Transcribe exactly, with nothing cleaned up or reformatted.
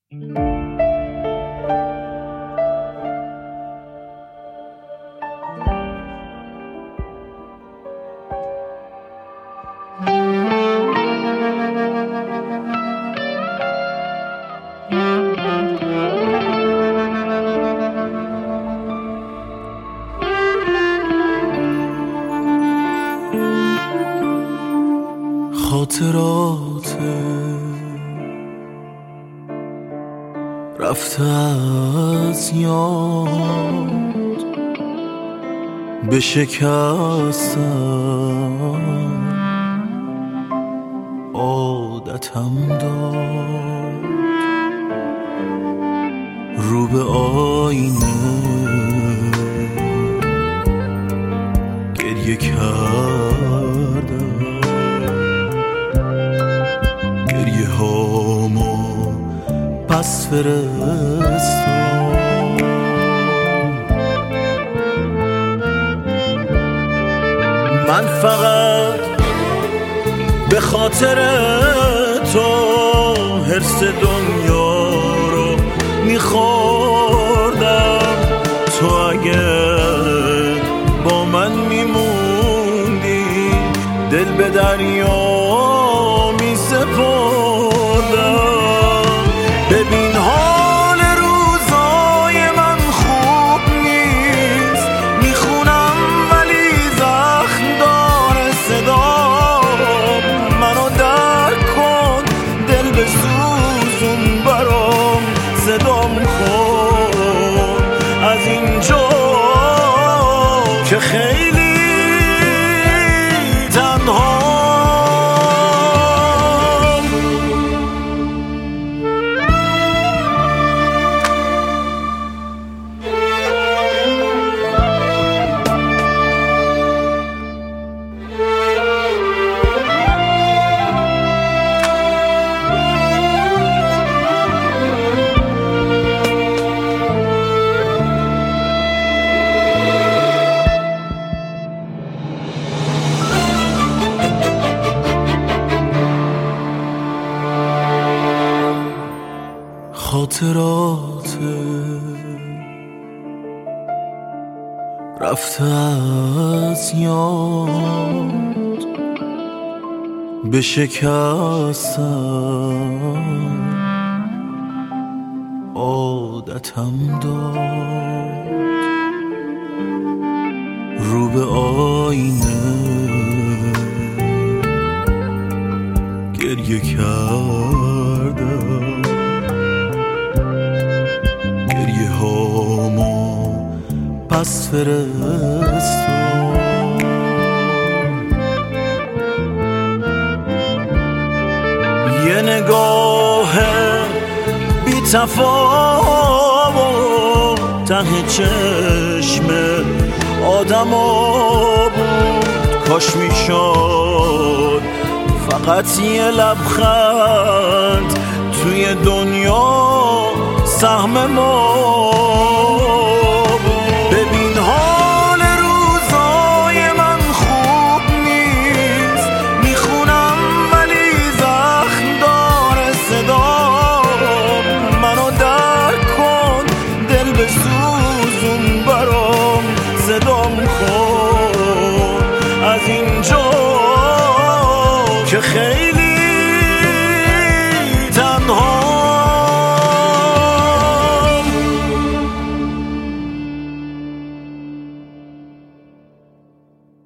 خاطرات رفته از یاد به شکستن عادتم داد، رو به آینه گریه کردم، گریه هامو پس فرستم. من فقط به خاطر تو حرص دنیا رو میخوردم. تو اگه با من میموندی دل به دریا میسپردم. ببین حال روزای من خوب نیست، میخونم ولی زخم داره صدام. منو درک کن، دل به سوزون برام صدام کن از اینجا که خیلی تنها. خاطرات رفته از یاد به شکستن عادتم داد، رو به آینه گریه کردم، گریه هامو پس فرستم. یه نگاه بی تفاوت ته چشم آدما بود. کاش میشد فقط یه لبخند توی دنیا سهم ما